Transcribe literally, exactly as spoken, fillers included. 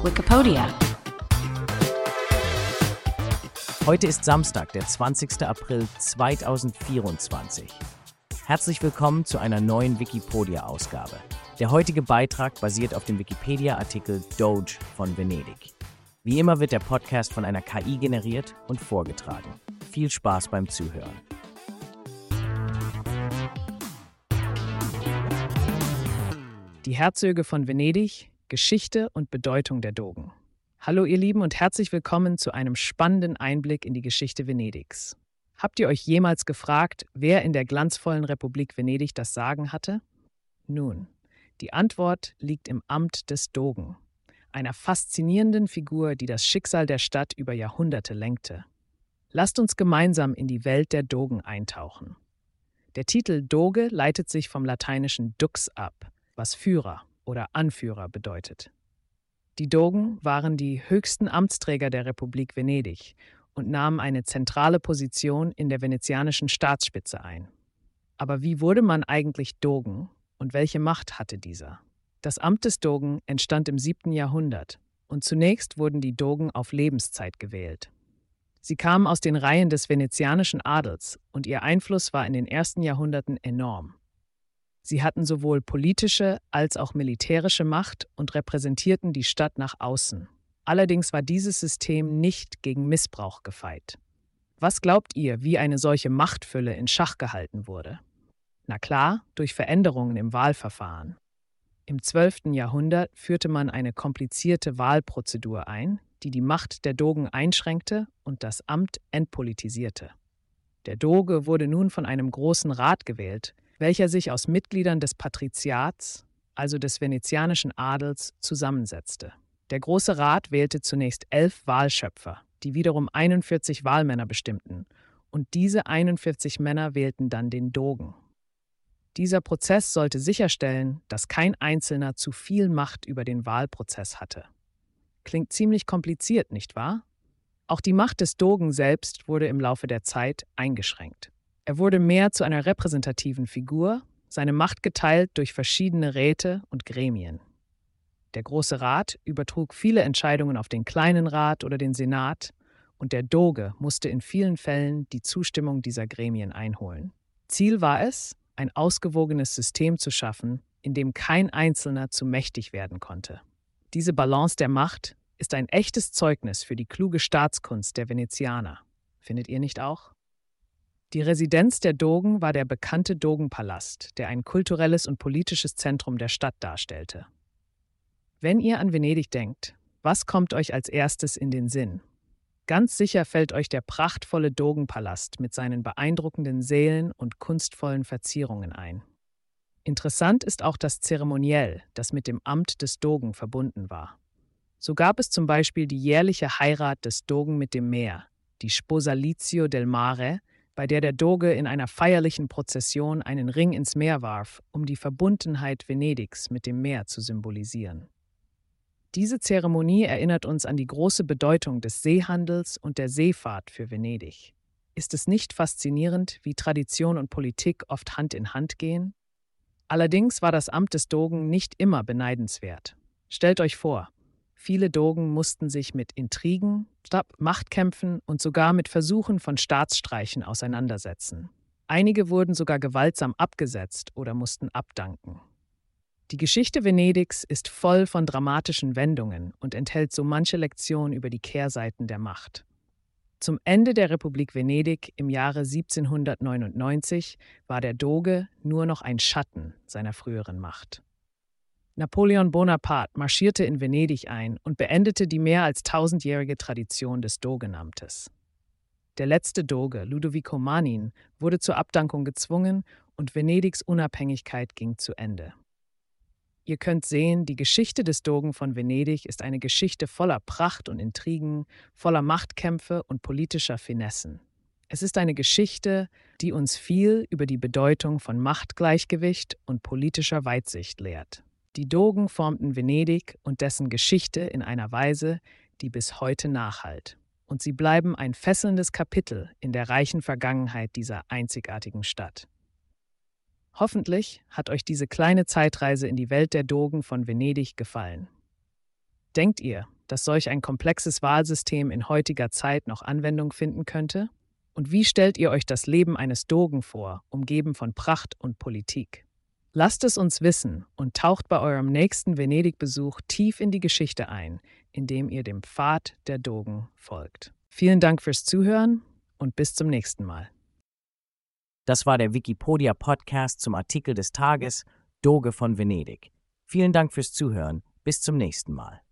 Wikipedia. Heute ist Samstag, der zwanzigster April zweitausendvierundzwanzig. Herzlich willkommen zu einer neuen Wikipedia-Ausgabe. Der heutige Beitrag basiert auf dem Wikipedia-Artikel Doge von Venedig. Wie immer wird der Podcast von einer K I generiert und vorgetragen. Viel Spaß beim Zuhören. Die Herzöge von Venedig, Geschichte und Bedeutung der Dogen. Hallo ihr Lieben und herzlich willkommen zu einem spannenden Einblick in die Geschichte Venedigs. Habt ihr euch jemals gefragt, wer in der glanzvollen Republik Venedig das Sagen hatte? Nun, die Antwort liegt im Amt des Dogen, einer faszinierenden Figur, die das Schicksal der Stadt über Jahrhunderte lenkte. Lasst uns gemeinsam in die Welt der Dogen eintauchen. Der Titel Doge leitet sich vom lateinischen Dux ab, was Führer oder Anführer bedeutet. Die Dogen waren die höchsten Amtsträger der Republik Venedig und nahmen eine zentrale Position in der venezianischen Staatsspitze ein. Aber wie wurde man eigentlich Dogen und welche Macht hatte dieser? Das Amt des Dogen entstand im siebten Jahrhundert und zunächst wurden die Dogen auf Lebenszeit gewählt. Sie kamen aus den Reihen des venezianischen Adels und ihr Einfluss war in den ersten Jahrhunderten enorm. Sie hatten sowohl politische als auch militärische Macht und repräsentierten die Stadt nach außen. Allerdings war dieses System nicht gegen Missbrauch gefeit. Was glaubt ihr, wie eine solche Machtfülle in Schach gehalten wurde? Na klar, durch Veränderungen im Wahlverfahren. Im zwölften Jahrhundert führte man eine komplizierte Wahlprozedur ein, die die Macht der Dogen einschränkte und das Amt entpolitisierte. Der Doge wurde nun von einem großen Rat gewählt, welcher sich aus Mitgliedern des Patriziats, also des venezianischen Adels, zusammensetzte. Der Große Rat wählte zunächst elf Wahlschöpfer, die wiederum einundvierzig Wahlmänner bestimmten, und diese einundvierzig Männer wählten dann den Dogen. Dieser Prozess sollte sicherstellen, dass kein Einzelner zu viel Macht über den Wahlprozess hatte. Klingt ziemlich kompliziert, nicht wahr? Auch die Macht des Dogen selbst wurde im Laufe der Zeit eingeschränkt. Er wurde mehr zu einer repräsentativen Figur, seine Macht geteilt durch verschiedene Räte und Gremien. Der Große Rat übertrug viele Entscheidungen auf den Kleinen Rat oder den Senat und der Doge musste in vielen Fällen die Zustimmung dieser Gremien einholen. Ziel war es, ein ausgewogenes System zu schaffen, in dem kein Einzelner zu mächtig werden konnte. Diese Balance der Macht ist ein echtes Zeugnis für die kluge Staatskunst der Venezianer. Findet ihr nicht auch? Die Residenz der Dogen war der bekannte Dogenpalast, der ein kulturelles und politisches Zentrum der Stadt darstellte. Wenn ihr an Venedig denkt, was kommt euch als erstes in den Sinn? Ganz sicher fällt euch der prachtvolle Dogenpalast mit seinen beeindruckenden Sälen und kunstvollen Verzierungen ein. Interessant ist auch das Zeremoniell, das mit dem Amt des Dogen verbunden war. So gab es zum Beispiel die jährliche Heirat des Dogen mit dem Meer, die Sposalizio del Mare, bei der der Doge in einer feierlichen Prozession einen Ring ins Meer warf, um die Verbundenheit Venedigs mit dem Meer zu symbolisieren. Diese Zeremonie erinnert uns an die große Bedeutung des Seehandels und der Seefahrt für Venedig. Ist es nicht faszinierend, wie Tradition und Politik oft Hand in Hand gehen? Allerdings war das Amt des Dogen nicht immer beneidenswert. Stellt euch vor, viele Dogen mussten sich mit Intrigen, Machtkämpfen und sogar mit Versuchen von Staatsstreichen auseinandersetzen. Einige wurden sogar gewaltsam abgesetzt oder mussten abdanken. Die Geschichte Venedigs ist voll von dramatischen Wendungen und enthält so manche Lektion über die Kehrseiten der Macht. Zum Ende der Republik Venedig im Jahre siebzehnhundertneunundneunzig war der Doge nur noch ein Schatten seiner früheren Macht. Napoleon Bonaparte marschierte in Venedig ein und beendete die mehr als tausendjährige Tradition des Dogenamtes. Der letzte Doge, Ludovico Manin, wurde zur Abdankung gezwungen und Venedigs Unabhängigkeit ging zu Ende. Ihr könnt sehen, die Geschichte des Dogen von Venedig ist eine Geschichte voller Pracht und Intrigen, voller Machtkämpfe und politischer Finessen. Es ist eine Geschichte, die uns viel über die Bedeutung von Machtgleichgewicht und politischer Weitsicht lehrt. Die Dogen formten Venedig und dessen Geschichte in einer Weise, die bis heute nachhallt. Und sie bleiben ein fesselndes Kapitel in der reichen Vergangenheit dieser einzigartigen Stadt. Hoffentlich hat euch diese kleine Zeitreise in die Welt der Dogen von Venedig gefallen. Denkt ihr, dass solch ein komplexes Wahlsystem in heutiger Zeit noch Anwendung finden könnte? Und wie stellt ihr euch das Leben eines Dogen vor, umgeben von Pracht und Politik? Lasst es uns wissen und taucht bei eurem nächsten Venedig-Besuch tief in die Geschichte ein, indem ihr dem Pfad der Dogen folgt. Vielen Dank fürs Zuhören und bis zum nächsten Mal. Das war der Wikipedia-Podcast zum Artikel des Tages Doge von Venedig. Vielen Dank fürs Zuhören. Bis zum nächsten Mal.